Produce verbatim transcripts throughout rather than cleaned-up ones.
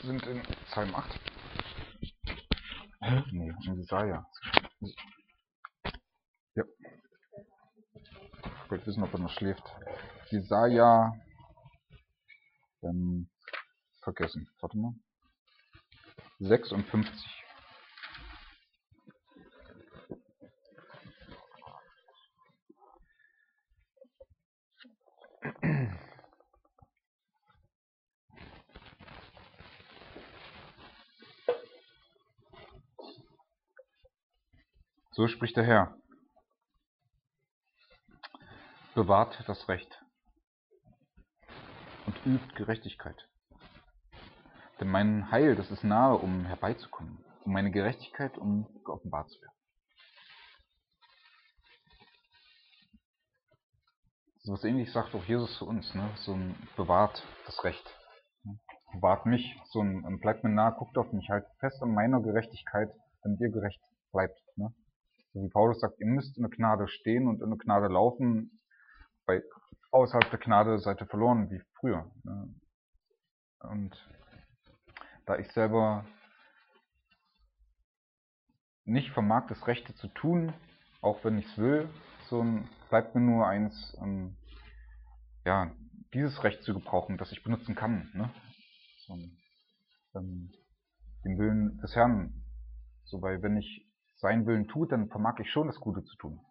sind in Psalm acht. Hä? Nee, in Jesaja. Ja. Ich wollte wissen, ob er noch schläft. Jesaja. Ähm, vergessen. Warte mal. sechsundfünfzig. So spricht der Herr. Bewahrt das Recht und übt Gerechtigkeit. Denn mein Heil, das ist nahe, um herbeizukommen. Und meine Gerechtigkeit, um geoffenbart zu werden. So was Ähnliches sagt auch Jesus zu uns, ne? So ein bewahrt das Recht. Bewahrt mich, so ein bleibt mir nah, guckt auf mich, halt fest an meiner Gerechtigkeit, damit ihr gerecht bleibt. Ne? So wie Paulus sagt, ihr müsst in der Gnade stehen und in der Gnade laufen, weil außerhalb der Gnade seid ihr verloren wie früher. Ne? Und da ich selber nicht vermag, das Rechte zu tun, auch wenn ich es will, so ein, bleibt mir nur eins, ähm, ja, dieses Recht zu gebrauchen, das ich benutzen kann. Ne? So, ähm, den Willen des Herrn. So, weil wenn ich seinen Willen tue, dann vermag ich schon das Gute zu tun.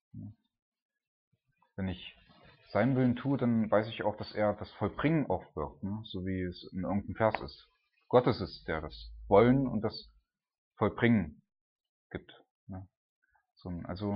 Wenn ich seinen Willen tue, dann weiß ich auch, dass er das Vollbringen aufwirkt, ne? So wie es in irgendeinem Vers ist. Gott ist es, der das Wollen und das Vollbringen gibt. Ne? So, also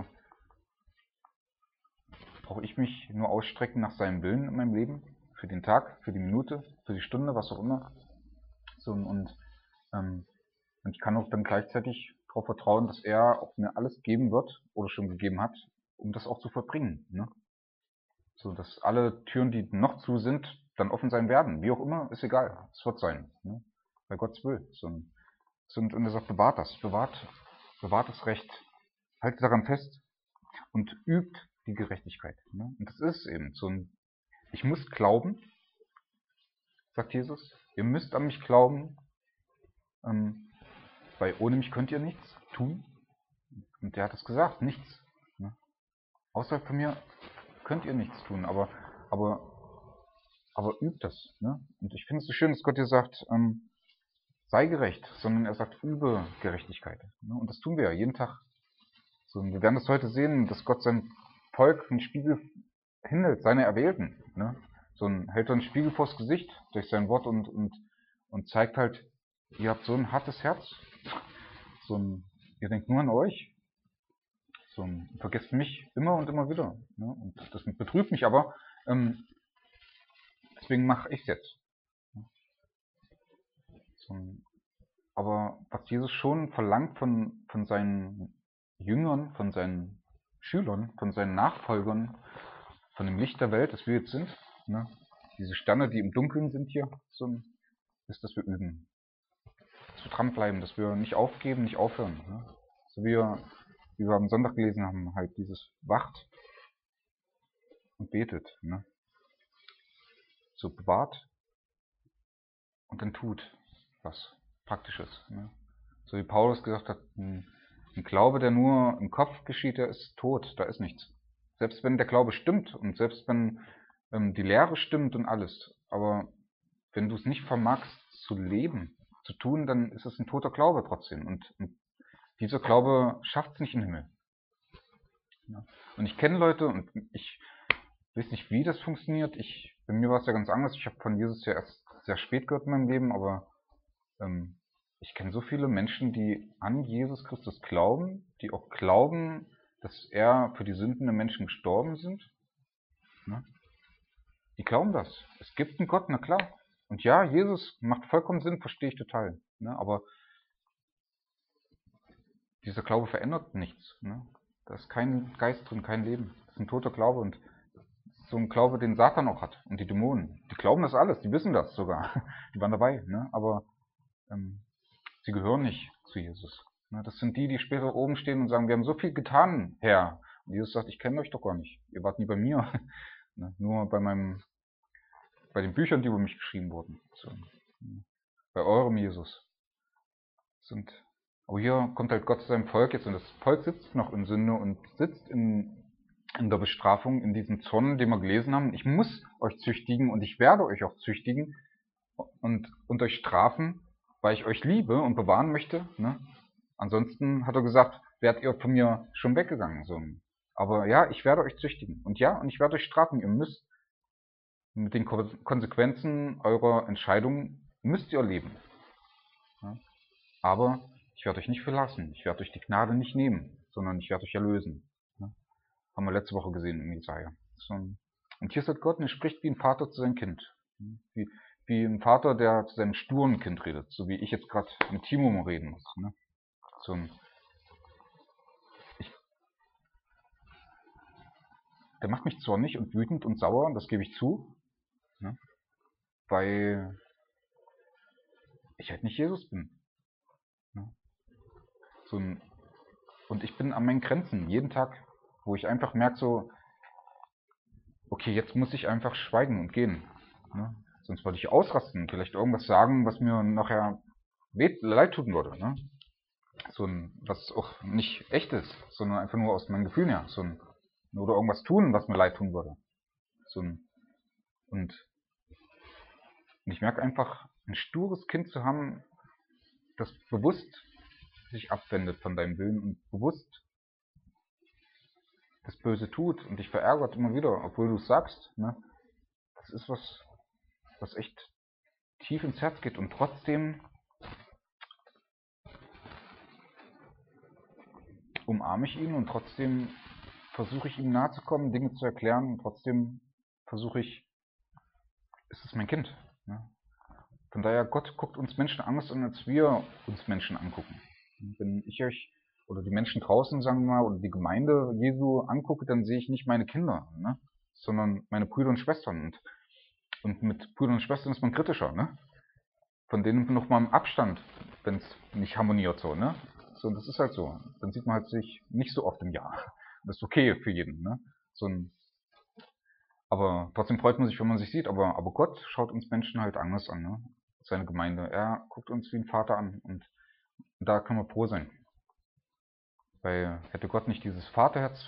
brauche ich mich nur ausstrecken nach seinem Willen in meinem Leben, für den Tag, für die Minute, für die Stunde, was auch immer. So, und, ähm, und ich kann auch dann gleichzeitig darauf vertrauen, dass er auch mir alles geben wird oder schon gegeben hat, um das auch zu vollbringen. Ne? So, dass alle Türen, die noch zu sind, dann offen sein werden. Wie auch immer, ist egal. Es wird sein. Ne? Bei Gottes Will. So, und er sagt, bewahrt das. Bewahrt, bewahrt das Recht. Haltet daran fest und übt die Gerechtigkeit. Ne? Und das ist eben so ein, ich muss glauben, sagt Jesus. Ihr müsst an mich glauben, ähm, weil ohne mich könnt ihr nichts tun. Und der hat es gesagt, nichts. Ne? Außerhalb von mir könnt ihr nichts tun, aber, aber, aber übt das. Ne? Und ich finde es so schön, dass Gott dir sagt, ähm, sei gerecht, sondern er sagt, übe Gerechtigkeit. Ne? Und das tun wir ja jeden Tag. So, und wir werden das heute sehen, dass Gott sein Volk einen Spiegel hinhält, seine Erwählten. Ne? So ein, hält er einen Spiegel vors Gesicht durch sein Wort und, und, und zeigt halt, ihr habt so ein hartes Herz. So ein, ihr denkt nur an euch. So ein, vergesst mich immer und immer wieder. Ne? Und das betrübt mich aber. Ähm, deswegen mache ich es jetzt. So ein, aber was Jesus schon verlangt von, von seinen Jüngern, von seinen Schülern, von seinen Nachfolgern, von dem Licht der Welt, das wir jetzt sind, ne? Diese Sterne, die im Dunkeln sind hier, so, ist, dass wir üben. Dass wir dranbleiben, dass wir nicht aufgeben, nicht aufhören. Ne? So wie wir, wie wir am Sonntag gelesen haben, halt dieses wacht und betet. Ne? So bewahrt und dann tut was Praktisches. Ne? So wie Paulus gesagt hat, ein, ein Glaube, der nur im Kopf geschieht, der ist tot, da ist nichts. Selbst wenn der Glaube stimmt und selbst wenn ähm, die Lehre stimmt und alles, aber wenn du es nicht vermagst zu leben, zu tun, dann ist es ein toter Glaube trotzdem. Und, und dieser Glaube schafft es nicht in den Himmel. Ja. Und ich kenne Leute und ich weiß nicht, wie das funktioniert. Ich, bei mir war es ja ganz anders. Ich habe von Jesus ja erst sehr spät gehört in meinem Leben, aber ähm, ich kenne so viele Menschen, die an Jesus Christus glauben, die auch glauben, dass er für die Sünden der Menschen gestorben sind. Ne? Die glauben das. Es gibt einen Gott, na klar. Und ja, Jesus macht vollkommen Sinn, verstehe ich total. Ne? Aber dieser Glaube verändert nichts. Ne? Da ist kein Geist drin, kein Leben. Das ist ein toter Glaube und so ein Glaube, den Satan auch hat und die Dämonen. Die glauben das alles, die wissen das sogar. Die waren dabei. Ne? Aber ähm, sie gehören nicht zu Jesus. Ne? Das sind die, die später oben stehen und sagen, wir haben so viel getan, Herr. Und Jesus sagt, ich kenne euch doch gar nicht. Ihr wart nie bei mir. Ne? Nur bei meinem bei den Büchern, die über mich geschrieben wurden. So. bei eurem Jesus. Und, aber hier kommt halt Gott zu seinem Volk jetzt und das Volk sitzt noch in Sünde und sitzt in, in der Bestrafung, in diesem Zorn, den wir gelesen haben. Ich muss euch züchtigen und ich werde euch auch züchtigen und, und euch strafen, weil ich euch liebe und bewahren möchte. Ne? Ansonsten hat er gesagt, wärt ihr von mir schon weggegangen. So. Aber ja, ich werde euch züchtigen. Und ja, und ich werde euch strafen. Ihr müsst mit den Konsequenzen eurer Entscheidungen müsst ihr leben. Ja? Aber ich werde euch nicht verlassen. Ich werde euch die Gnade nicht nehmen, sondern ich werde euch erlösen. Ja? Haben wir letzte Woche gesehen im Jesaja. So. Und hier sagt Gott, er spricht wie ein Vater zu seinem Kind. Wie, wie ein Vater, der zu seinem sturen Kind redet. So wie ich jetzt gerade mit Timo mal reden muss. Ne? So ein ich, der macht mich zornig und wütend und sauer, das gebe ich zu. Ne? Weil ich halt nicht Jesus bin. Ne? So ein, und ich bin an meinen Grenzen, jeden Tag, wo ich einfach merke so, okay, jetzt muss ich einfach schweigen und gehen. Ne? Sonst würde ich ausrasten, vielleicht irgendwas sagen, was mir nachher leid tun würde. Ne? So ein, was auch nicht echt ist, sondern einfach nur aus meinen Gefühlen her. So ein, oder irgendwas tun, was mir leid tun würde. So ein, und, und ich merke einfach, ein stures Kind zu haben, das bewusst sich abwendet von deinem Willen und bewusst das Böse tut und dich verärgert immer wieder, obwohl du es sagst. Ne? Das ist was, was echt tief ins Herz geht und trotzdem umarme ich ihn und trotzdem versuche ich ihm nahe zu kommen, Dinge zu erklären und trotzdem versuche ich, es ist mein Kind. Ne? Von daher, Gott guckt uns Menschen anders an, als wir uns Menschen angucken. Wenn ich euch oder die Menschen draußen, sagen wir mal, oder die Gemeinde Jesu angucke, dann sehe ich nicht meine Kinder, ne? sondern meine Brüder und Schwestern. Und, und mit Brüdern und Schwestern ist man kritischer. Ne? Von denen noch mal im Abstand, wenn es nicht harmoniert so. Ne? So, und das ist halt so. Dann sieht man halt sich nicht so oft im Jahr. Das ist okay für jeden. Ne? So ein, aber trotzdem freut man sich, wenn man sich sieht. Aber, aber Gott schaut uns Menschen halt anders an. Ne? Seine Gemeinde. Er guckt uns wie ein Vater an. Und da können wir froh sein. Weil hätte Gott nicht dieses Vaterherz,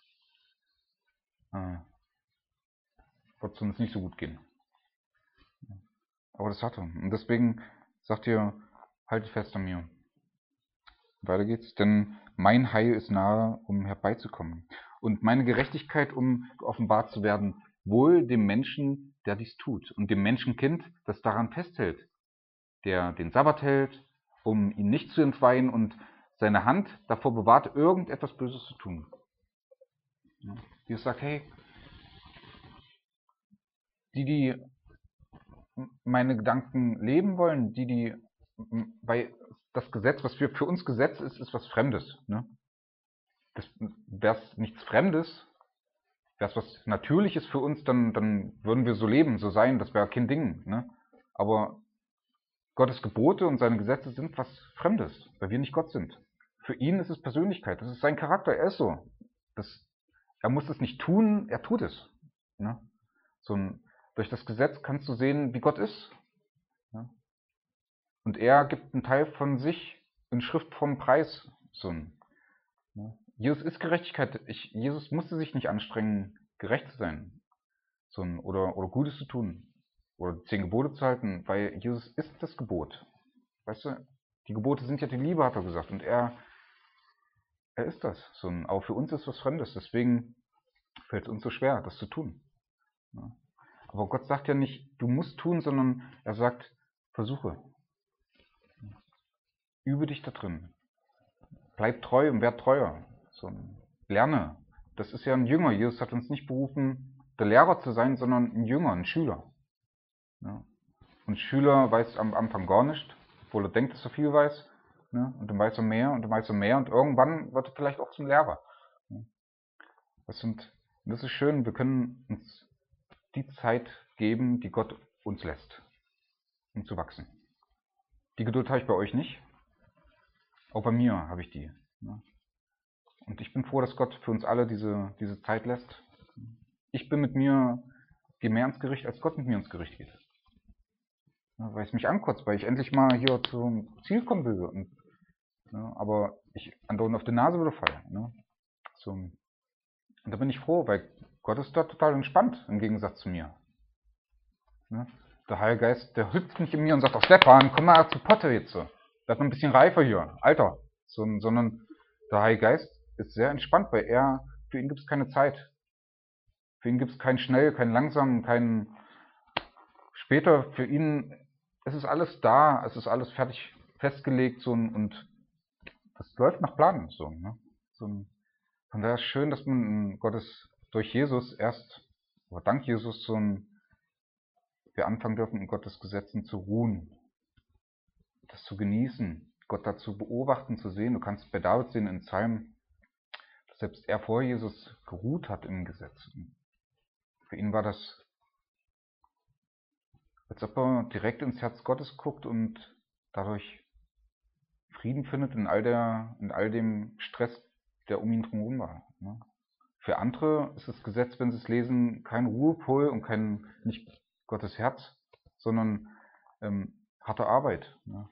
äh, wird es uns nicht so gut gehen. Aber das hat er. Und deswegen sagt ihr, haltet fest an mir. Weiter geht's. Denn mein Heil ist nahe, um herbeizukommen. Und meine Gerechtigkeit, um offenbart zu werden, wohl dem Menschen, der dies tut. Und dem Menschenkind, das daran festhält. Der den Sabbat hält, um ihn nicht zu entweihen und seine Hand davor bewahrt, irgendetwas Böses zu tun. Jesus sagt, hey, die, die meine Gedanken leben wollen, die, die, weil das Gesetz, was für, für uns Gesetz ist, ist was Fremdes. Ne? Wäre es nichts Fremdes, wäre es was Natürliches für uns, dann, dann würden wir so leben, so sein, das wäre kein Ding. Ne? Aber Gottes Gebote und seine Gesetze sind was Fremdes, weil wir nicht Gott sind. Für ihn ist es Persönlichkeit, das ist sein Charakter, er ist so. Das, er muss es nicht tun, er tut es. Ne? So ein, durch das Gesetz kannst du sehen, wie Gott ist. Ja? Und er gibt einen Teil von sich in schriftform Preis. So ein, ja? Jesus ist Gerechtigkeit. Ich, Jesus musste sich nicht anstrengen, gerecht zu sein. So ein, oder, oder Gutes zu tun. Oder zehn Gebote zu halten, weil Jesus ist das Gebot. Weißt du, die Gebote sind ja die Liebe, hat er gesagt. Und er, er ist das. So ein, aber für uns ist was Fremdes. Deswegen fällt es uns so schwer, das zu tun. Ja? Aber Gott sagt ja nicht, du musst tun, sondern er sagt, versuche. Übe dich da drin. Bleib treu und werd treuer. So, lerne. Das ist ja ein Jünger. Jesus hat uns nicht berufen, der Lehrer zu sein, sondern ein Jünger, ein Schüler. Ja. Und ein Schüler weiß am Anfang gar nicht, obwohl er denkt, dass er viel weiß. Ne? Und dann weiß er mehr und dann weiß er mehr und irgendwann wird er vielleicht auch zum Lehrer. Das, sind, das ist schön, wir können uns die Zeit geben, die Gott uns lässt, um zu wachsen. Die Geduld habe ich bei euch nicht. Auch bei mir habe ich die. Und ich bin froh, dass Gott für uns alle diese, diese Zeit lässt. Ich bin mit mir, gehe mehr ins Gericht, als Gott mit mir ins Gericht geht. Ja, weil es mich ankotzt, weil ich endlich mal hier zum Ziel kommen will. Und, ja, aber ich andauernd auf die Nase wieder falle. Ne? So, und da bin ich froh, weil Gott ist da total entspannt, im Gegensatz zu mir. Ne? Der Heilige Geist, der hüpft nicht in mir und sagt, oh Stefan, komm mal zu Potte jetzt. So. Bleib mal ein bisschen reifer hier, Alter. So, sondern der Heilige Geist ist sehr entspannt, weil er, für ihn gibt es keine Zeit. Für ihn gibt es kein schnell, kein langsam, kein später. Für ihn, es ist alles da, es ist alles fertig festgelegt so, und das läuft nach Plan. So, ne? So, von daher ist es schön, dass man Gottes durch Jesus erst, oder dank Jesus, so ein, wir anfangen dürfen, in Gottes Gesetzen zu ruhen, das zu genießen, Gott dazu beobachten, zu sehen. Du kannst bei David sehen in Psalmen, dass selbst er vor Jesus geruht hat im Gesetz. Für ihn war das, als ob er direkt ins Herz Gottes guckt und dadurch Frieden findet in all, der, in all dem Stress, der um ihn drumherum war. Ne? Für andere ist das Gesetz, wenn sie es lesen, kein Ruhepol und kein, nicht Gottes Herz, sondern ähm, harte Arbeit. Ne?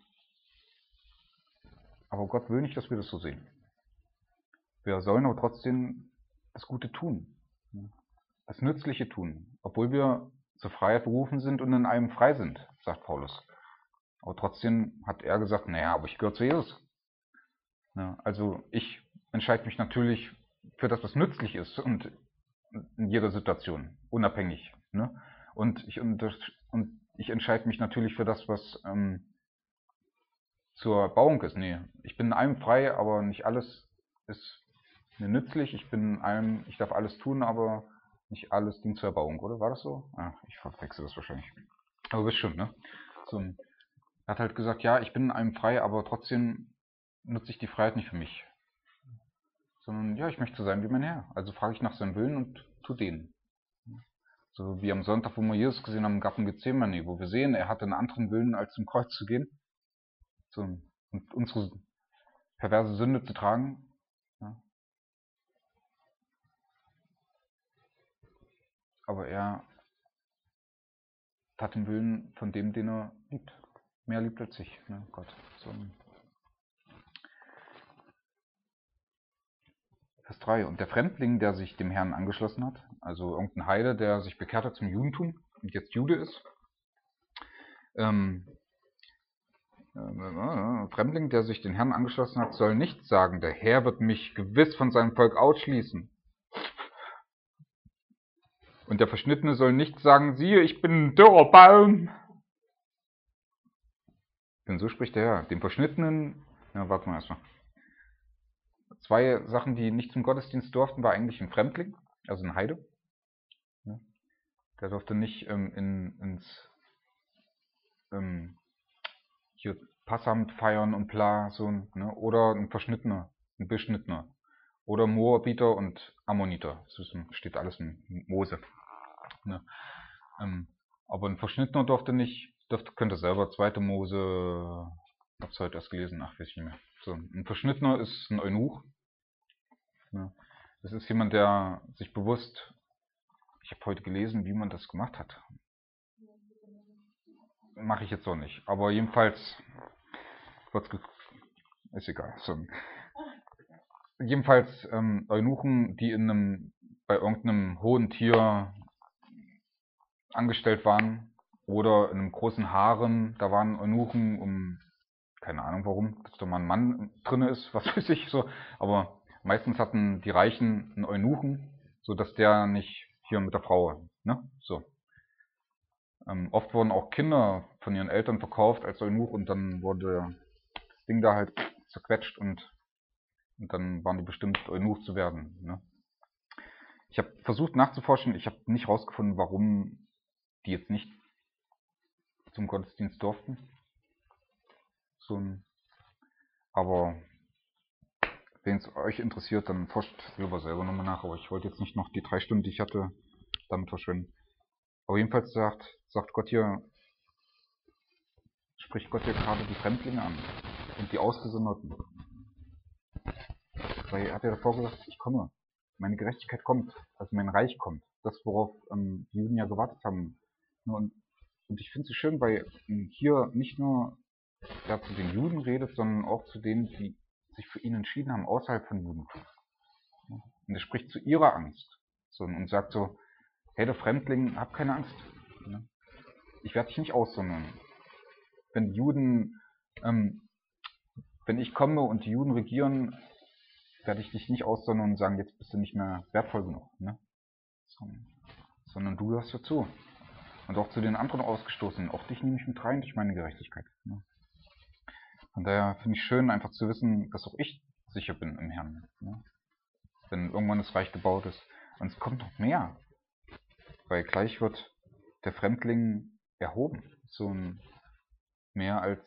Aber Gott will nicht, dass wir das so sehen. Wir sollen aber trotzdem das Gute tun, ne? Das Nützliche tun, obwohl wir zur Freiheit berufen sind und in allem frei sind, sagt Paulus. Aber trotzdem hat er gesagt, naja, aber ich gehöre zu Jesus. Ja, also ich entscheide mich natürlich für das, was nützlich ist und in jeder Situation, unabhängig. Ne? Und, ich, und, und ich entscheide mich natürlich für das, was ähm, zur Erbauung ist. Nee, ich bin in allem frei, aber nicht alles ist mir nützlich. Ich bin in allem, ich darf alles tun, aber nicht alles dient zur Erbauung, oder? War das so? Ah, ich verwechsel das wahrscheinlich. Aber du bist schon, ne? So, er hat halt gesagt, ja, ich bin in allem frei, aber trotzdem nutze ich die Freiheit nicht für mich. Sondern, ja, ich möchte so sein wie mein Herr. Also frage ich nach seinem Willen und tu den. So wie am Sonntag, wo wir Jesus gesehen haben im Garten Gethsemane, wo wir sehen, er hatte einen anderen Willen, als zum Kreuz zu gehen. So, und unsere perverse Sünde zu tragen. Ja. Aber er tat den Willen von dem, den er liebt. Mehr liebt als ich, ne, Gott. So. Vers drei. Und der Fremdling, der sich dem Herrn angeschlossen hat, also irgendein Heide, der sich bekehrt hat zum Judentum und jetzt Jude ist, ähm, äh, Fremdling, der sich den Herrn angeschlossen hat, soll nicht sagen, der Herr wird mich gewiss von seinem Volk ausschließen. Und der Verschnittene soll nicht sagen, siehe, ich bin ein dürrer Baum. Denn so spricht der Herr. Dem Verschnittenen, ja, warten wir erstmal. Zwei Sachen, die nicht zum Gottesdienst durften, war eigentlich ein Fremdling, also ein Heide. Ja. Der durfte nicht ähm, in, ins ähm, hier Passamt feiern und bla, so, ne? Oder ein Verschnittener, ein Beschnittener. Oder Moabiter und Ammoniter. Das steht alles in Mose. Ne? Ähm, aber ein Verschnittener durfte nicht, durfte, könnte selber zweite Mose, hab's heute erst gelesen, ach, weiß ich nicht mehr. So, ein Verschnittener ist ein Eunuch. Ne? Das ist jemand, der sich bewusst, ich habe heute gelesen, wie man das gemacht hat. Mache ich jetzt auch nicht. Aber jedenfalls, ist egal. So. Jedenfalls ähm, Eunuchen, die in einem, bei irgendeinem hohen Tier angestellt waren oder in einem großen Harem, da waren Eunuchen, um, keine Ahnung warum, dass da mal ein Mann drin ist, was weiß ich so, aber meistens hatten die Reichen einen Eunuchen, so dass der nicht hier mit der Frau, ne, so. Ähm, oft wurden auch Kinder von ihren Eltern verkauft als Eunuch und dann wurde das Ding da halt zerquetscht und, und dann waren die bestimmt Eunuch zu werden, ne. Ich habe versucht nachzuforschen, ich habe nicht rausgefunden, warum die jetzt nicht zum Gottesdienst durften. So ein, aber wenn es euch interessiert, dann forscht lieber selber nochmal nach. Aber ich wollte jetzt nicht noch die drei Stunden, die ich hatte, damit verschwenden. Aber jedenfalls sagt, sagt Gott hier, spricht Gott hier gerade die Fremdlinge an und die Ausgesonderten. Weil er hat ja davor gesagt, ich komme, meine Gerechtigkeit kommt, also mein Reich kommt. Das, worauf ähm, die Juden ja gewartet haben. Und und ich finde es so schön, weil hier nicht nur er zu den Juden redet, sondern auch zu denen, die sich für ihn entschieden haben, außerhalb von Judentum. Und er spricht zu ihrer Angst so, und sagt so, hey, der Fremdling, hab keine Angst. Ich werde dich nicht aussondern. Wenn die Juden, ähm, wenn ich komme und die Juden regieren, werde ich dich nicht aussondern und sagen, jetzt bist du nicht mehr wertvoll genug. Ne? Sondern du gehörst dazu. Und auch zu den anderen Ausgestoßenen. Auch dich nehme ich mit rein durch meine Gerechtigkeit. Ne? Von daher finde ich schön, einfach zu wissen, dass auch ich sicher bin im Herrn. Ne? Wenn irgendwann das Reich gebaut ist. Und es kommt noch mehr. Weil gleich wird der Fremdling erhoben. So ein mehr als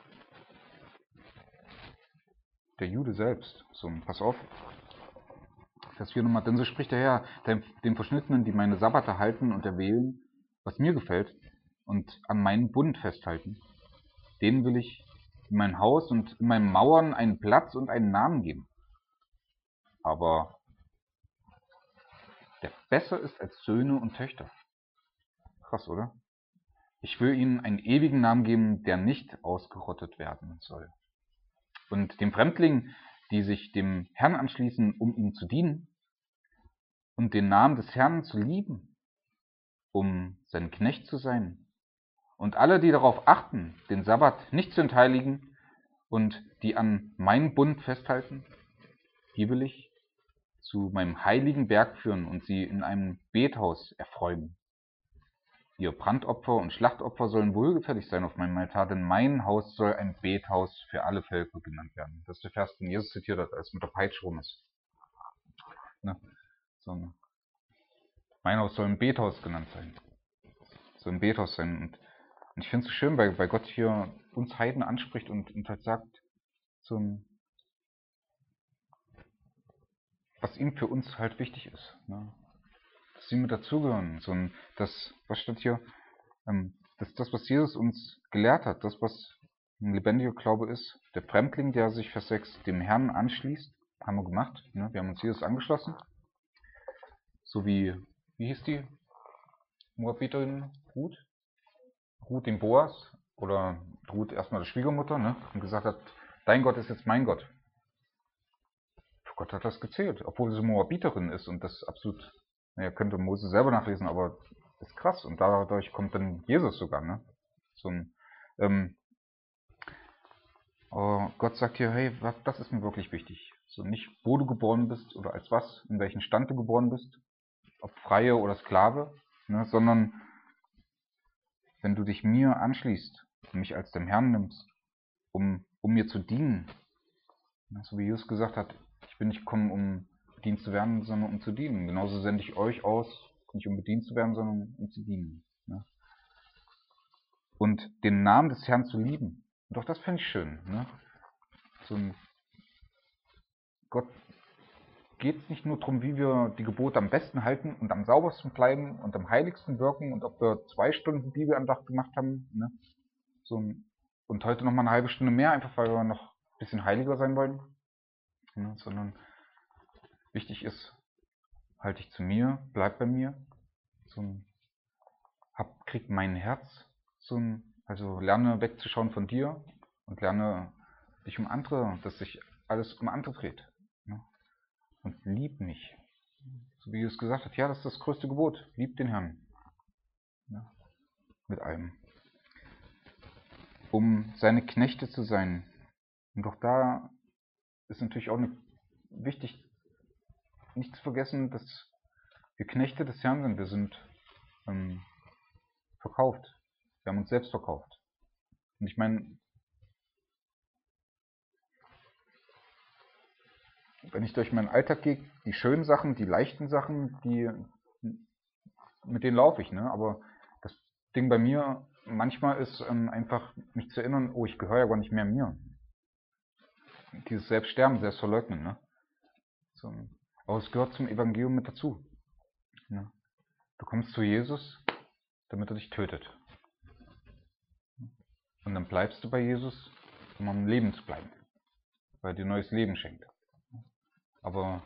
der Jude selbst. So, pass auf. Vers vier nochmal. Denn so spricht der Herr, den Verschnittenen, die meine Sabbate halten und erwählen, was mir gefällt, und an meinen Bund festhalten, denen will ich in mein Haus und in meinen Mauern einen Platz und einen Namen geben. Aber der besser ist als Söhne und Töchter. Krass, oder? Ich will ihnen einen ewigen Namen geben, der nicht ausgerottet werden soll. Und dem Fremdling, die sich dem Herrn anschließen, um ihm zu dienen und den Namen des Herrn zu lieben, um sein Knecht zu sein. Und alle, die darauf achten, den Sabbat nicht zu entheiligen und die an meinen Bund festhalten, die will ich zu meinem heiligen Berg führen und sie in einem Bethaus erfreuen. Ihr Brandopfer und Schlachtopfer sollen wohlgefällig sein auf meinem Altar, denn mein Haus soll ein Bethaus für alle Völker genannt werden. Das ist der Vers, den Jesus zitiert hat, als es mit der Peitsche rum ist. Ne? So, mein Haus soll ein Bethaus genannt sein. Soll ein Bethaus sein. Und, und ich finde es so schön, weil, weil Gott hier uns Heiden anspricht und, und halt sagt, so, was ihm für uns halt wichtig ist. Ne? Dass sie mit dazugehören. So ein, das, was steht hier? Ähm, das ist das, was Jesus uns gelehrt hat. Das, was ein lebendiger Glaube ist. Der Fremdling, der sich, Vers sechs, dem Herrn anschließt, haben wir gemacht. Ne? Wir haben uns Jesus angeschlossen. So wie, wie hieß die Moabiterin? Ruth? Ruth dem Boas. Oder Ruth erstmal der Schwiegermutter. Ne? Und gesagt hat, dein Gott ist jetzt mein Gott. Für Gott hat das gezählt. Obwohl sie Moabiterin ist und das absolut, naja, könnte Mose selber nachlesen, aber ist krass. Und dadurch kommt dann Jesus sogar. Ne? So ein, ähm, aber Gott sagt hier, hey, was, das ist mir wirklich wichtig. So nicht, wo du geboren bist oder als was, in welchem Stand du geboren bist, ob Freie oder Sklave, ne, sondern wenn du dich mir anschließt und mich als dem Herrn nimmst, um, um mir zu dienen. Ne, so wie Jesus gesagt hat, ich bin nicht gekommen, um bedient zu werden, sondern um zu dienen. Genauso sende ich euch aus, nicht um bedient zu werden, sondern um zu dienen. Ne. Und den Namen des Herrn zu lieben. Und auch das finde ich schön. Ne. So ein Gott geht es nicht nur darum, wie wir die Gebote am besten halten und am saubersten bleiben und am heiligsten wirken und ob wir zwei Stunden Bibelandacht gemacht haben, ne? So, und heute noch mal eine halbe Stunde mehr, einfach weil wir noch ein bisschen heiliger sein wollen, ne? Sondern wichtig ist, halte ich zu mir, bleib bei mir, so ein, hab, krieg mein Herz, so ein, also lerne wegzuschauen von dir und lerne dich um andere, dass sich alles um andere dreht. Ne? Und lieb mich. So wie es gesagt hat, ja, das ist das größte Gebot. Lieb den Herrn. Ja, mit allem. Um seine Knechte zu sein. Und auch da ist natürlich auch eine, wichtig, nicht zu vergessen, dass wir Knechte des Herrn sind. Wir sind ähm, verkauft. Wir haben uns selbst verkauft. Und ich meine, wenn ich durch meinen Alltag gehe, die schönen Sachen, die leichten Sachen, die, mit denen laufe ich, ne? Aber das Ding bei mir manchmal ist ähm, einfach mich zu erinnern, oh, ich gehöre ja gar nicht mehr mir. Dieses Selbststerben, Selbstverleugnen, ne? So, aber es gehört zum Evangelium mit dazu. Ne? Du kommst zu Jesus, damit er dich tötet. Und dann bleibst du bei Jesus, um am Leben zu bleiben. Weil er dir neues Leben schenkt. Aber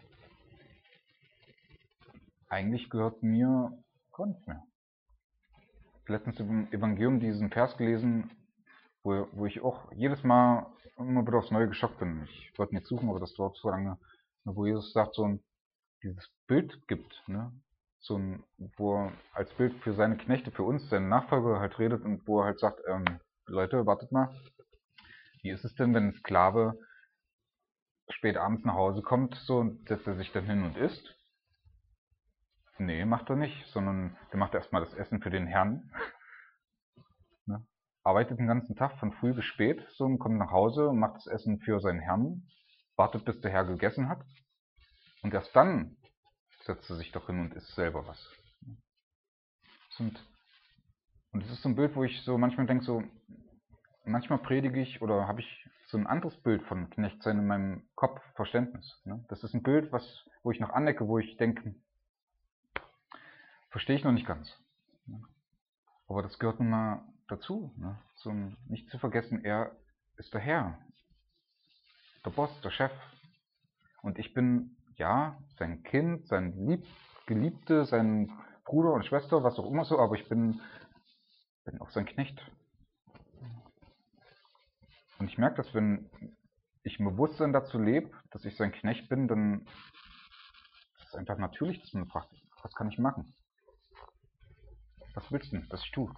eigentlich gehört mir gar nicht mehr. letztens im Evangelium diesen Vers gelesen, wo, wo ich auch jedes Mal immer wieder aufs Neue geschockt bin. Ich wollte nicht suchen, aber das dauert so lange, wo Jesus sagt, so ein, dieses Bild gibt, ne? So ein, wo er als Bild für seine Knechte, für uns, seine Nachfolger halt redet und wo er halt sagt, ähm, Leute, wartet mal, wie ist es denn, wenn ein Sklave spät abends nach Hause kommt, so, und setzt er sich dann hin und isst? Nee, macht er nicht, sondern der macht erstmal das Essen für den Herrn. Ne? Arbeitet den ganzen Tag von früh bis spät, so, und kommt nach Hause und macht das Essen für seinen Herrn, wartet, bis der Herr gegessen hat, und erst dann setzt er sich doch hin und isst selber was. Und, und das ist so ein Bild, wo ich so manchmal denke, so, manchmal predige ich oder habe ich so ein anderes Bild von Knechtsein in meinem Kopf, Verständnis. Ne? Das ist ein Bild, was, wo ich noch anecke, wo ich denke, verstehe ich noch nicht ganz. Ne? Aber das gehört nun mal dazu. Ne? So, nicht zu vergessen, er ist der Herr, der Boss, der Chef. Und ich bin, ja, sein Kind, sein Lieb Geliebte, sein Bruder und Schwester, was auch immer so, aber ich bin, bin auch sein Knecht. Und ich merke, dass wenn ich im Bewusstsein dazu lebe, dass ich sein Knecht bin, dann ist es einfach natürlich, dass man fragt, was kann ich machen? Was willst du, dass ich tue?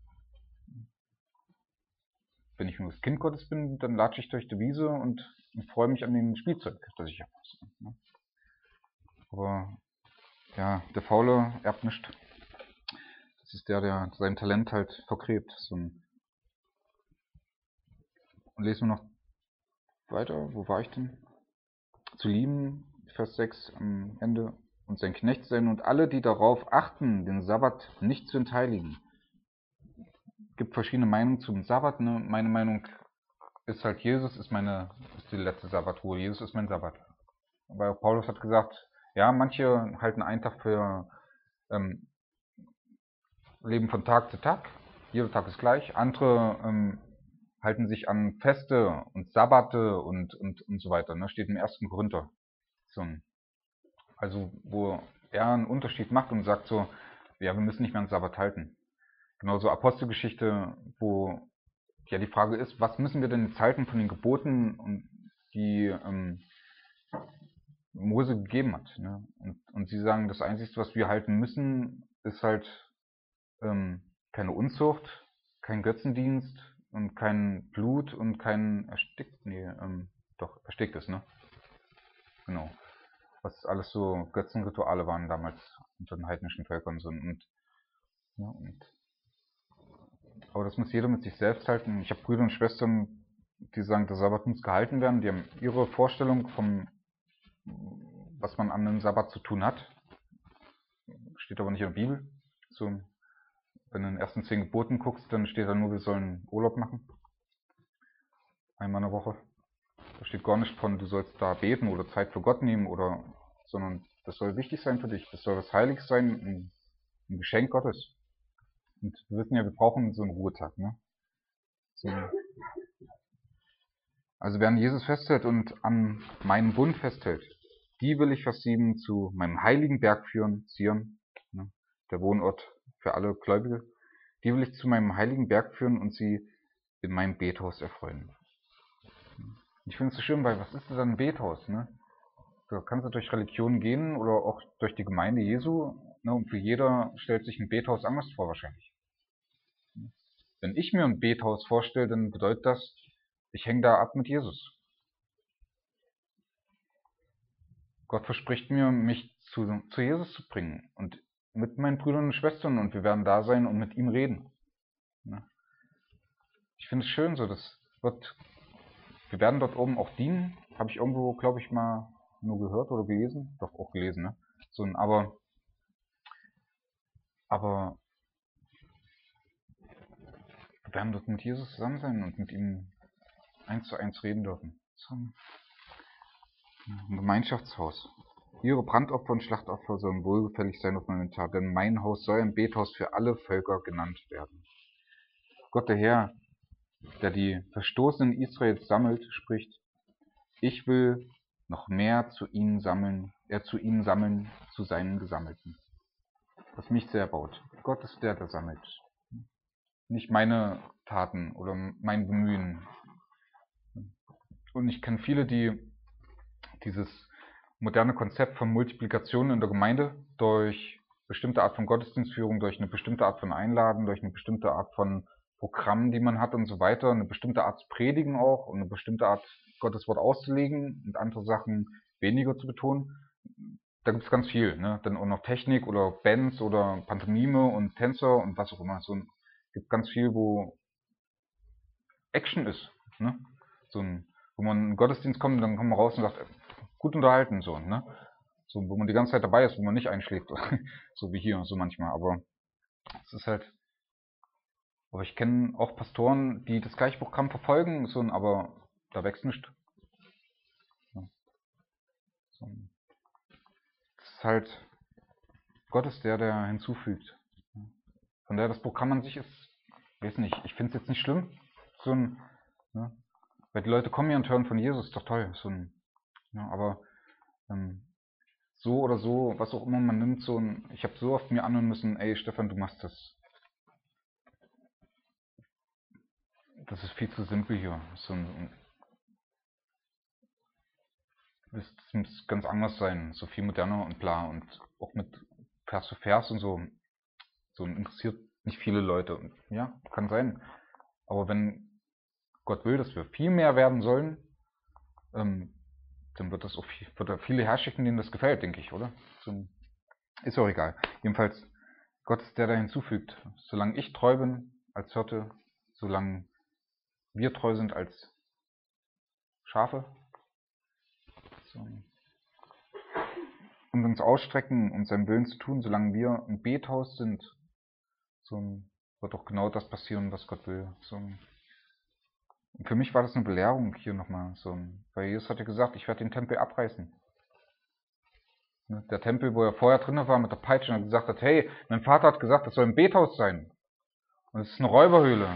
Wenn ich nur das Kind Gottes bin, dann latsche ich durch die Wiese und, und freue mich an den Spielzeug, das ich habe. Aber ja, der Faule erbt nicht. Das ist der, der sein Talent halt vergräbt. So ein Und lesen wir noch weiter. Wo war ich denn? Zu lieben, Vers sechs am Ende, und sein Knecht sein und alle, die darauf achten, den Sabbat nicht zu entheiligen. Es gibt verschiedene Meinungen zum Sabbat. Ne? Meine Meinung ist halt, Jesus ist meine, ist die letzte Sabbatruhe. Jesus ist mein Sabbat. Weil Paulus hat gesagt, ja, manche halten einen Tag für ähm, Leben von Tag zu Tag. Jeder Tag ist gleich. Andere ähm, halten sich an Feste und Sabbate und, und, und so weiter. Ne? Steht im ersten Korinther. So ein, also wo er einen Unterschied macht und sagt so, ja, wir müssen nicht mehr an Sabbat halten. Genauso Apostelgeschichte, wo ja die Frage ist, was müssen wir denn jetzt halten von den Geboten, und die ähm, Mose gegeben hat. Ne? Und, und sie sagen, das Einzige, was wir halten müssen, ist halt ähm, keine Unzucht, kein Götzendienst und kein Blut und kein erstickt, nee, ähm, doch, ersticktes, ne? Genau. Was alles so Götzenrituale waren damals unter den heidnischen Völkern so. Und, ja, und aber das muss jeder mit sich selbst halten. Ich habe Brüder und Schwestern, die sagen, der Sabbat muss gehalten werden. Die haben ihre Vorstellung vom, was man an einem Sabbat zu tun hat. Steht aber nicht in der Bibel. So, wenn du in den ersten zehn Geboten guckst, dann steht da nur, wir sollen Urlaub machen. Einmal in der Woche. Da steht gar nicht von, du sollst da beten oder Zeit für Gott nehmen, oder, sondern das soll wichtig sein für dich. Das soll was Heiliges sein, ein, ein Geschenk Gottes. Und wir wissen ja, wir brauchen so einen Ruhetag, ne? So. Also wer an Jesus festhält und an meinem Bund festhält, die will ich, Vers sieben, zu meinem heiligen Berg führen, Zion, ne, der Wohnort für alle Gläubige. Die will ich zu meinem heiligen Berg führen und sie in meinem Bethaus erfreuen. Ich finde es so schön, weil was ist denn ein Bethaus? Ne? Da kannst du durch Religion gehen oder auch durch die Gemeinde Jesu, ne, und für jeder stellt sich ein Bethaus anders vor wahrscheinlich. Wenn ich mir ein Bethaus vorstelle, dann bedeutet das, ich hänge da ab mit Jesus. Gott verspricht mir, mich zu, zu Jesus zu bringen und mit meinen Brüdern und Schwestern, und wir werden da sein und mit ihm reden. Ich finde es schön so, dass Gott, wir werden dort oben auch dienen. Habe ich irgendwo, glaube ich, mal nur gehört oder gelesen? Doch, auch gelesen, ne? So, aber, aber wir werden dort mit Jesus zusammen sein und mit ihm eins zu eins reden dürfen. So ein Gemeinschaftshaus. Ihre Brandopfer und Schlachtopfer sollen wohlgefällig sein auf meinem Tag, denn mein Haus soll ein Bethaus für alle Völker genannt werden. Gott der Herr, der die Verstoßenen Israels sammelt, spricht, ich will noch mehr zu ihnen sammeln, er zu ihnen sammeln, zu seinen Gesammelten. Was mich sehr baut. Gott ist der, der sammelt. nicht meine Taten oder mein Bemühen. Und ich kenne viele, die dieses moderne Konzept von Multiplikation in der Gemeinde durch bestimmte Art von Gottesdienstführung, durch eine bestimmte Art von Einladen, durch eine bestimmte Art von Programmen, die man hat und so weiter, eine bestimmte Art zu predigen auch und eine bestimmte Art Gottes Wort auszulegen und andere Sachen weniger zu betonen. Da gibt es ganz viel, ne? Dann auch noch Technik oder Bands oder Pantomime und Tänzer und was auch immer. So ein, gibt ganz viel, wo Action ist, ne? So ein, wo man in den Gottesdienst kommt und dann kommt man raus und sagt, gut unterhalten, so, ne? So, wo man die ganze Zeit dabei ist, wo man nicht einschläft, so wie hier, so manchmal. Aber es ist halt, aber ich kenne auch Pastoren, die das gleiche Programm verfolgen, so, aber da wächst nichts. Ja. So. Es ist halt, Gott ist der, der hinzufügt. Von daher, das Programm an sich ist, weiß nicht, ich finde es jetzt nicht schlimm, so ein, ne? Weil die Leute kommen hier und hören von Jesus, ist doch toll, so ein, ja, aber ähm, so oder so, was auch immer man nimmt, so ein, ich habe so oft mir anhören müssen, ey Stefan, du machst das, das ist viel zu simpel hier, so ein, das muss ganz anders sein, so viel moderner und bla und auch mit Vers für Vers und so, so interessiert nicht viele Leute. Und ja, kann sein, aber wenn Gott will, dass wir viel mehr werden sollen, ähm, dann wird das auch viel, wird er viele herschicken, denen das gefällt, denke ich, oder? So, ist auch egal. Jedenfalls, Gott ist der, der hinzufügt. Solange ich treu bin als Hirte, solange wir treu sind als Schafe, so, und uns ausstrecken und seinen Willen zu tun, solange wir ein Bethaus sind, so, wird auch genau das passieren, was Gott will. So. Und für mich war das eine Belehrung hier nochmal, so, weil Jesus hat ja gesagt, ich werde den Tempel abreißen. Der Tempel, wo er vorher drin war mit der Peitsche und gesagt hat, hey, mein Vater hat gesagt, das soll ein Bethaus sein. Und es ist eine Räuberhöhle.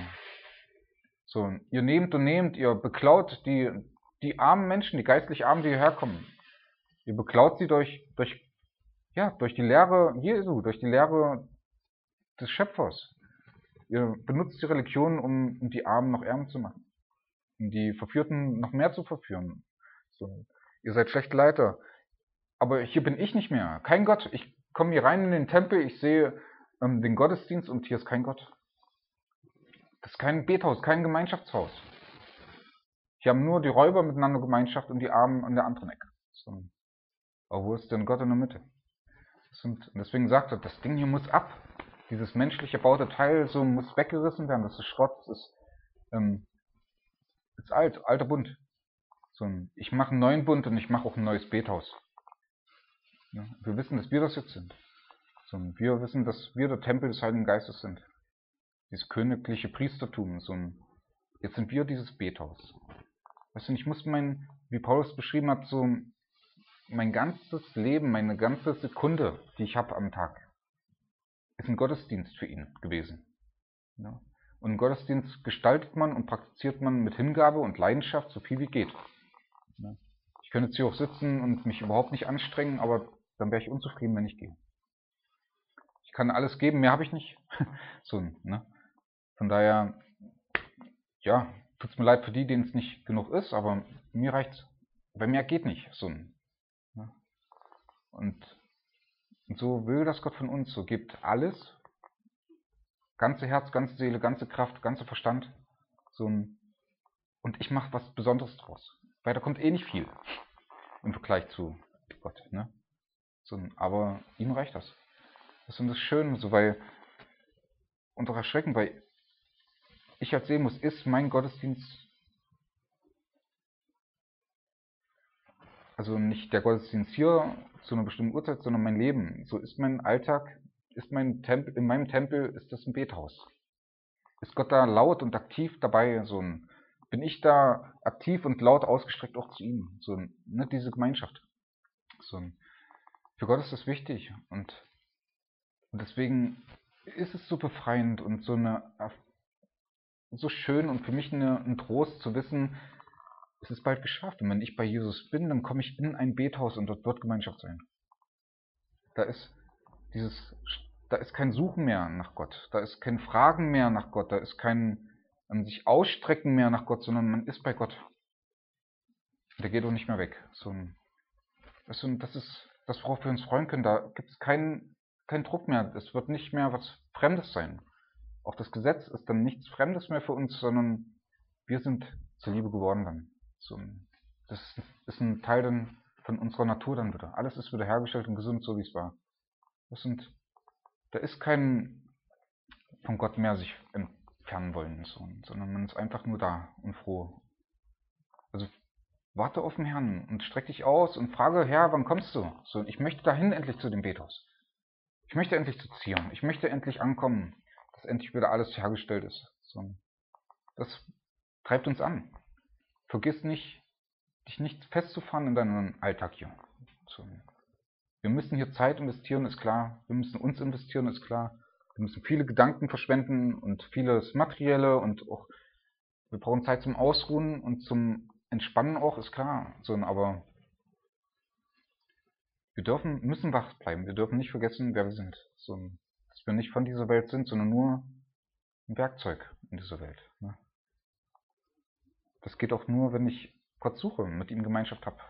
So, ihr nehmt und nehmt, ihr beklaut die, die armen Menschen, die geistlich Armen, die hierher kommen. Ihr beklaut sie durch, durch, ja, durch die Lehre Jesu, durch die Lehre des Schöpfers. Ihr benutzt die Religion, um, um die Armen noch ärmer zu machen. Um die Verführten noch mehr zu verführen. So, ihr seid schlechte Leiter. Aber hier bin ich nicht mehr. Kein Gott. Ich komme hier rein in den Tempel, ich sehe ähm, den Gottesdienst und hier ist kein Gott. Das ist kein Bethaus, kein Gemeinschaftshaus. Hier haben nur die Räuber miteinander Gemeinschaft und die Armen an der anderen Ecke. So. Aber wo ist denn Gott in der Mitte? Und deswegen sagt er, das Ding hier muss ab. Dieses menschlich erbaute Teil so muss weggerissen werden. Das ist Schrott, das ist, ähm, ist alt, alter Bund. So, ich mache einen neuen Bund und ich mache auch ein neues Bethaus. Ja, wir wissen, dass wir das jetzt sind. So, wir wissen, dass wir der Tempel des Heiligen Geistes sind. Dieses königliche Priestertum. So, jetzt sind wir dieses Bethaus. Weißt du, ich muss mein, wie Paulus beschrieben hat, so mein ganzes Leben, meine ganze Sekunde, die ich habe am Tag, ist ein Gottesdienst für ihn gewesen. Ja. Und einen Gottesdienst gestaltet man und praktiziert man mit Hingabe und Leidenschaft so viel wie geht. Ja. Ich könnte jetzt hier auch sitzen und mich überhaupt nicht anstrengen, aber dann wäre ich unzufrieden, wenn ich gehe. Ich kann alles geben, mehr habe ich nicht. So, ne? Von daher, ja, tut es mir leid für die, denen es nicht genug ist, aber mir reicht's. Bei mehr geht nicht. So, ne? Und, und so will das Gott von uns. So gibt alles, ganze Herz, ganze Seele, ganze Kraft, ganze Verstand. So, und ich mache was Besonderes draus. Weil da kommt eh nicht viel im Vergleich zu Gott. Ne? So, aber ihm reicht das. Das ist das Schöne, so, weil und auch erschreckend, weil ich halt sehen muss, ist mein Gottesdienst, also nicht der Gottesdienst hier zu einer bestimmten Uhrzeit, sondern mein Leben. So ist mein Alltag, ist mein Tempel, in meinem Tempel ist das ein Bethaus. Ist Gott da laut und aktiv dabei? So ein, bin ich da aktiv und laut ausgestreckt auch zu ihm? So ein, ne, diese Gemeinschaft. So ein, für Gott ist das wichtig und, und deswegen ist es so befreiend und so eine so schön und für mich eine, ein Trost zu wissen, es ist bald geschafft. Und wenn ich bei Jesus bin, dann komme ich in ein Bethaus und dort wird Gemeinschaft sein. Da ist dieses da ist kein Suchen mehr nach Gott, da ist kein Fragen mehr nach Gott, da ist kein ähm, sich ausstrecken mehr nach Gott, sondern man ist bei Gott. Der geht auch nicht mehr weg. So ein, das ist das, worauf wir uns freuen können. Da gibt es keinen, keinen Druck mehr. Es wird nicht mehr was Fremdes sein. Auch das Gesetz ist dann nichts Fremdes mehr für uns, sondern wir sind zur Liebe geworden dann. So ein, das ist ein Teil dann von unserer Natur dann wieder. Alles ist wieder hergestellt und gesund, so wie es war. Das sind, da ist kein von Gott mehr sich entfernen wollen, so, sondern man ist einfach nur da und froh. Also warte auf den Herrn und streck dich aus und frage, Herr, wann kommst du? So, ich möchte dahin endlich zu dem Betos. Ich möchte endlich zu Zion. Ich möchte endlich ankommen, dass endlich wieder alles hergestellt ist. So, das treibt uns an. Vergiss nicht, dich nicht festzufahren in deinem Alltag hier. So, wir müssen hier Zeit investieren, ist klar. Wir müssen uns investieren, ist klar. Wir müssen viele Gedanken verschwenden und vieles Materielle und auch wir brauchen Zeit zum Ausruhen und zum Entspannen auch, ist klar. So, aber wir dürfen, müssen wach bleiben. Wir dürfen nicht vergessen, wer wir sind. So, dass wir nicht von dieser Welt sind, sondern nur ein Werkzeug in dieser Welt. Ne? Das geht auch nur, wenn ich Gott suche und mit ihm Gemeinschaft habe.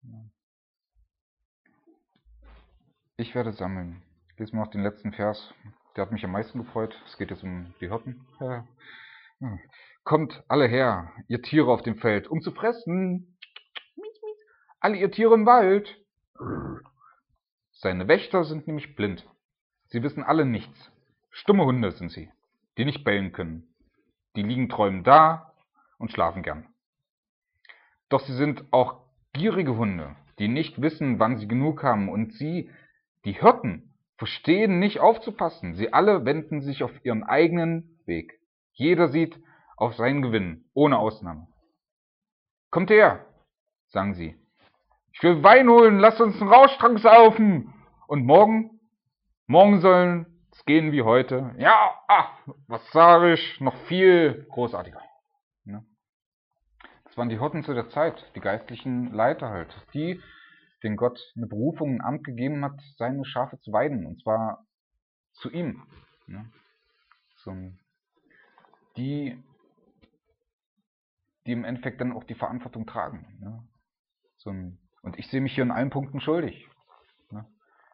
Ich werde sammeln. Ich lese mal noch den letzten Vers. Der hat mich am meisten gefreut. Es geht jetzt um die Hirten. Ja. Kommt alle her, ihr Tiere auf dem Feld, um zu fressen. Alle ihr Tiere im Wald. Seine Wächter sind nämlich blind. Sie wissen alle nichts. Stumme Hunde sind sie, die nicht bellen können. Die liegen träumend da und schlafen gern. Doch sie sind auch gierige Hunde, die nicht wissen, wann sie genug haben. Und sie, die Hirten, verstehen nicht aufzupassen. Sie alle wenden sich auf ihren eigenen Weg. Jeder sieht auf seinen Gewinn, ohne Ausnahme. Kommt her, sagen sie. Ich will Wein holen, lasst uns einen Rauschtrank saufen. Und morgen, morgen sollen es gehen wie heute. Ja, ach, was sag ich, noch viel großartiger. Ne? Das waren die Hirten zu der Zeit, die geistlichen Leiter halt. Die, denen Gott eine Berufung, ein Amt gegeben hat, seine Schafe zu weiden. Und zwar zu ihm. Ne? So, die, die im Endeffekt dann auch die Verantwortung tragen. Ne? So, und ich sehe mich hier in allen Punkten schuldig. Ne?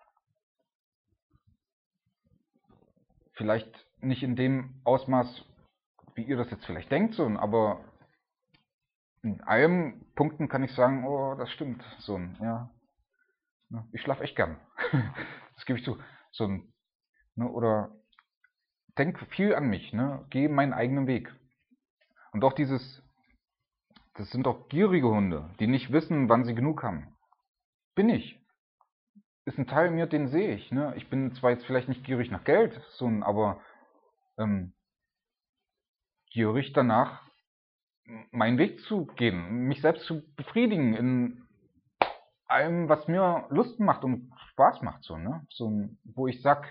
Vielleicht nicht in dem Ausmaß, wie ihr das jetzt vielleicht denkt, so, aber in allen Punkten kann ich sagen, oh, das stimmt. So, ja, ich schlafe echt gern. Das gebe ich zu. So, ne, oder denk viel an mich, ne? Geh meinen eigenen Weg. Und auch dieses, das sind auch gierige Hunde, die nicht wissen, wann sie genug haben. Bin ich. Ist ein Teil mir, den sehe ich. Ne? Ich bin zwar jetzt vielleicht nicht gierig nach Geld, so, aber ähm, gierig danach, meinen Weg zu gehen, mich selbst zu befriedigen in allem, was mir Lust macht und Spaß macht. So, ne? So, wo ich sag,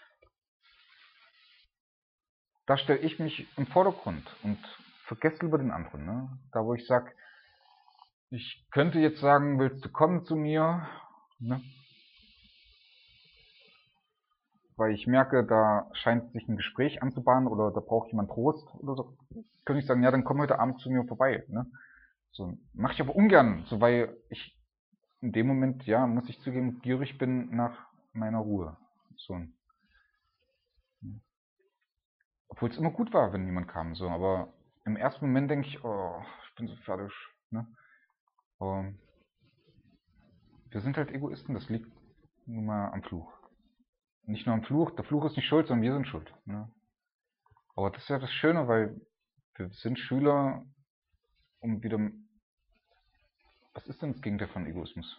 da stelle ich mich im Vordergrund und vergesse lieber den anderen. Ne? Da, wo ich sag, ich könnte jetzt sagen, willst du kommen zu mir? Ne? Weil ich merke, da scheint sich ein Gespräch anzubahnen oder da braucht jemand Trost oder so, könnte ich sagen, ja, dann komm heute Abend zu mir vorbei. Ne? So, mache ich aber ungern, so, weil ich in dem Moment, ja, muss ich zugeben, gierig bin nach meiner Ruhe. So. Obwohl es immer gut war, wenn jemand kam, so, aber im ersten Moment denke ich, oh, ich bin so fertig. Ne? Aber wir sind halt Egoisten, das liegt nun mal am Fluch. Nicht nur am Fluch, der Fluch ist nicht schuld, sondern wir sind schuld. Ne? Aber das ist ja das Schöne, weil wir sind Schüler, um wieder... Was ist denn das Gegenteil von Egoismus?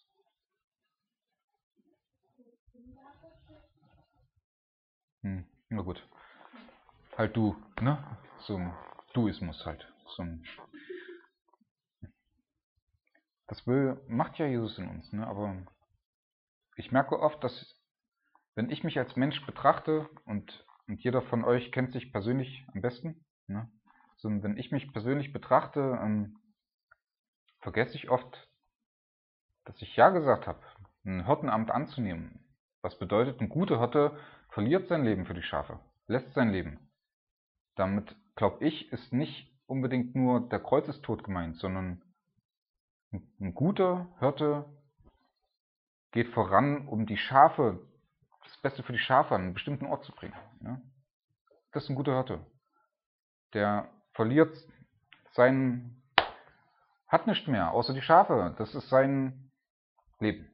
Hm, na gut. Halt du, ne? So ein Duismus halt. So ein das will, macht ja Jesus in uns, ne? Aber ich merke oft, dass wenn ich mich als Mensch betrachte, und, und jeder von euch kennt sich persönlich am besten, ne? So, wenn ich mich persönlich betrachte, ähm, vergesse ich oft, dass ich ja gesagt habe, ein Hirtenamt anzunehmen. Was bedeutet, ein guter Hirte verliert sein Leben für die Schafe, lässt sein Leben. Damit, glaube ich, ist nicht unbedingt nur der Kreuzestod gemeint, sondern ein, ein guter Hirte geht voran, um die Schafe, das Beste für die Schafe an einen bestimmten Ort zu bringen. Ja? Das ist ein guter Hirte. Der verliert sein, hat nichts mehr, außer die Schafe. Das ist sein Leben.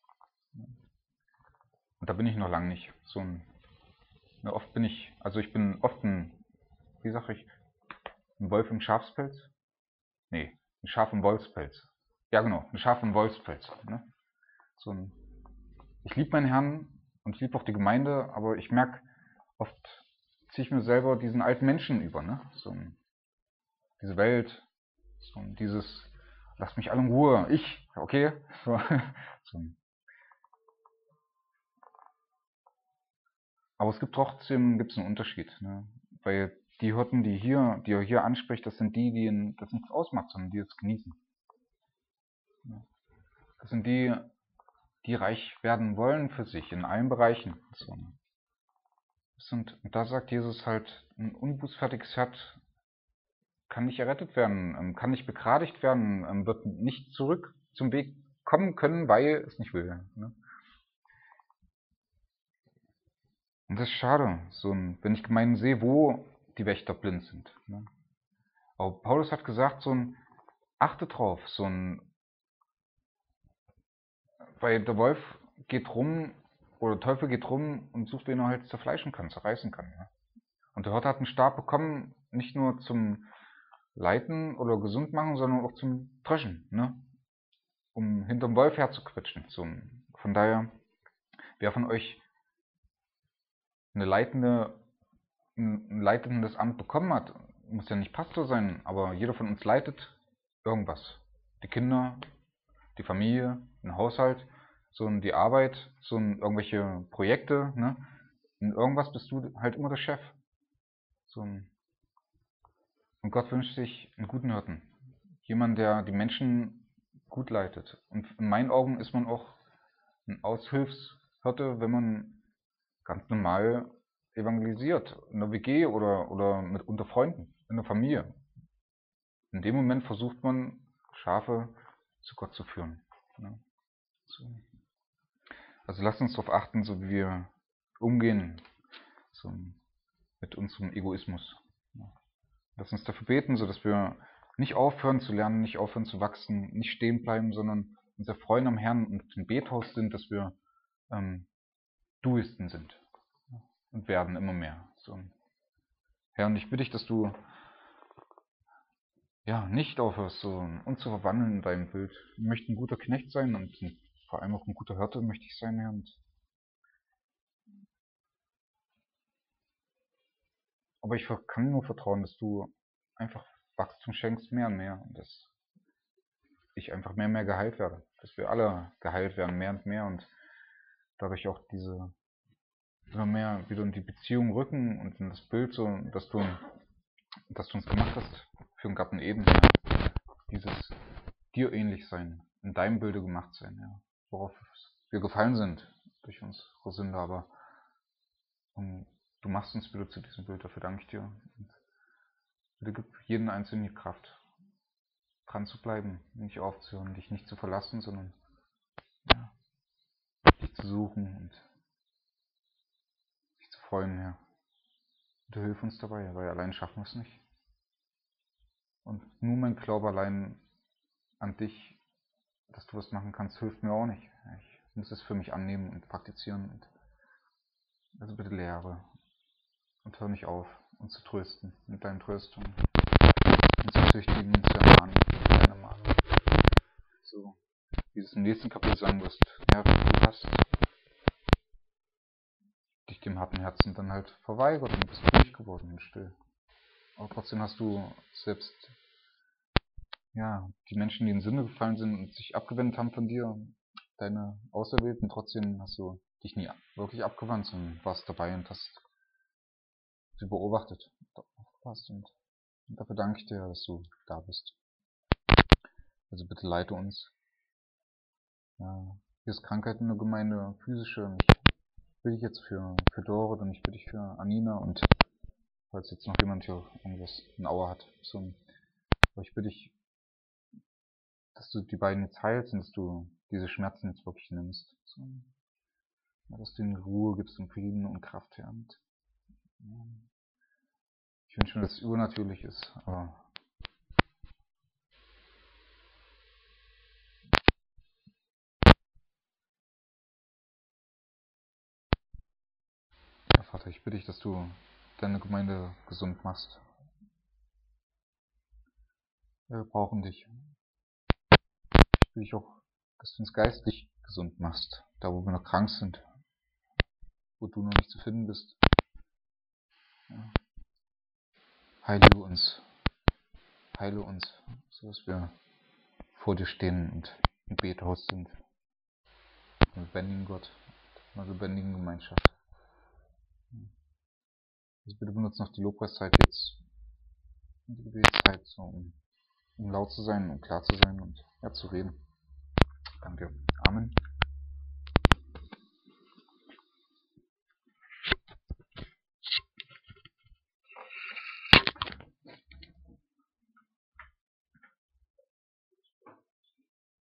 Und da bin ich noch lange nicht. So ein, ne, oft bin ich, also ich bin oft ein, wie sag ich, ein Wolf im Schafspelz? Nee, ein Schaf im Wolfspelz. Ja genau, ein Schaf im Wolfspelz. Ne? So ein, ich liebe meinen Herrn und ich liebe auch die Gemeinde, aber ich merke, oft ziehe ich mir selber diesen alten Menschen über. Ne? So ein, diese Welt, so ein, dieses, lasst mich alle in Ruhe, ich, okay. So, so ein, aber es gibt trotzdem gibt's einen Unterschied, ne? Weil die Hirten, die hier, die er hier anspricht, das sind die, die das nichts ausmacht, sondern die es genießen. Das sind die, die reich werden wollen für sich in allen Bereichen. Und da sagt Jesus halt, ein unbußfertiges Herz kann nicht errettet werden, kann nicht begradigt werden, wird nicht zurück zum Weg kommen können, weil es nicht will. Ne? Und das ist schade, so ein, wenn ich Gemeinden sehe, wo die Wächter blind sind. Ne? Aber Paulus hat gesagt, so ein, achte drauf, so ein, weil der Wolf geht rum, oder der Teufel geht rum und sucht, wen er halt zerfleischen kann, zerreißen kann. Ne? Und der Hirte hat einen Stab bekommen, nicht nur zum Leiten oder gesund machen, sondern auch zum Dreschen, ne? Um hinterm Wolf herzuquetschen. So, von daher, wer von euch eine leitende, ein leitendes Amt bekommen hat, muss ja nicht Pastor sein, aber jeder von uns leitet irgendwas. Die Kinder, die Familie, ein Haushalt, so die Arbeit, so irgendwelche Projekte, ne? In irgendwas bist du halt immer der Chef. So ein Und Gott wünscht sich einen guten Hirten. Jemand, der die Menschen gut leitet. Und in meinen Augen ist man auch ein Aushilfshirte, wenn man ganz normal evangelisiert. In der W G oder, oder mit unter Freunden, in der Familie. In dem Moment versucht man, Schafe zu Gott zu führen. Ja. So. Also lasst uns darauf achten, so wie wir umgehen so mit unserem Egoismus. Ja. Lass uns dafür beten, so dass wir nicht aufhören zu lernen, nicht aufhören zu wachsen, nicht stehen bleiben, sondern uns erfreuen am Herrn und im Bethaus sind, dass wir ähm, Duisten sind und werden immer mehr. So. Herr, und ich bitte dich, dass du ja nicht aufhörst, so uns zu verwandeln in deinem Bild. Ich möchte ein guter Knecht sein und vor allem auch ein guter Hirte möchte ich sein, Herr. Und aber ich kann nur vertrauen, dass du einfach Wachstum schenkst, mehr und mehr. Und dass ich einfach mehr und mehr geheilt werde. Dass wir alle geheilt werden, mehr und mehr. Und dadurch auch diese immer mehr wieder in die Beziehung rücken und in das Bild, so dass du, dass du uns gemacht hast für den Garten Eden. Ja. Dieses dir ähnlich sein, in deinem Bilde gemacht sein, ja. Worauf wir gefallen sind durch unsere Sünde, aber um, du machst uns wieder zu diesem Bild, dafür danke ich dir. Und bitte gib jeden Einzelnen die Kraft, dran zu bleiben, nicht aufzuhören, dich nicht zu verlassen, sondern ja, dich zu suchen und dich zu freuen, ja. Bitte hilf uns dabei, weil allein schaffen wir es nicht. Und nur mein Glaube allein an dich, dass du was machen kannst, hilft mir auch nicht. Ich muss es für mich annehmen und praktizieren. Und also bitte lehre und hör mich auf, uns zu trösten mit deinen Tröstungen, uns zu züchtigen, uns zu ermahnen mit deiner Mahnung. So, wie du es im nächsten Kapitel sagen wirst, ja, du hast dich dem harten Herzen dann halt verweigert und bist ruhig geworden und still. Aber trotzdem hast du selbst ja, die Menschen, die in Sünde gefallen sind und sich abgewendet haben von dir, deine Auserwählten, trotzdem hast du dich nie wirklich abgewandt, sondern warst dabei und hast sie beobachtet und, und dafür danke ich dir, dass du da bist. Also bitte leite uns. Ja, hier ist Krankheit in der Gemeinde, physische, nicht bitte dich jetzt für, für Dore und ich bitte dich für Anina und falls jetzt noch jemand hier irgendwas in Aue hat. So, aber ich bitte dich, dass du die beiden jetzt heilst und dass du diese Schmerzen jetzt wirklich nimmst. So, ja, dass du ihnen Ruhe gibst und Frieden und Kraft, Herr. Und, ja, ich wünsche mir, dass es übernatürlich ist, aber ja, Vater, ich bitte dich, dass du deine Gemeinde gesund machst. Ja, wir brauchen dich. Ich bitte dich auch, dass du uns geistlich gesund machst, da wo wir noch krank sind, wo du noch nicht zu finden bist. Ja. Heile uns, heile uns, so dass wir vor dir stehen und im Bethaus sind. Im lebendigen Gott, in einer lebendigen Gemeinschaft. Also bitte benutzt noch die Lobpreiszeit jetzt, die Gebetszeit, so, um, um laut zu sein, um klar zu sein und ja, zu reden. Danke. Amen.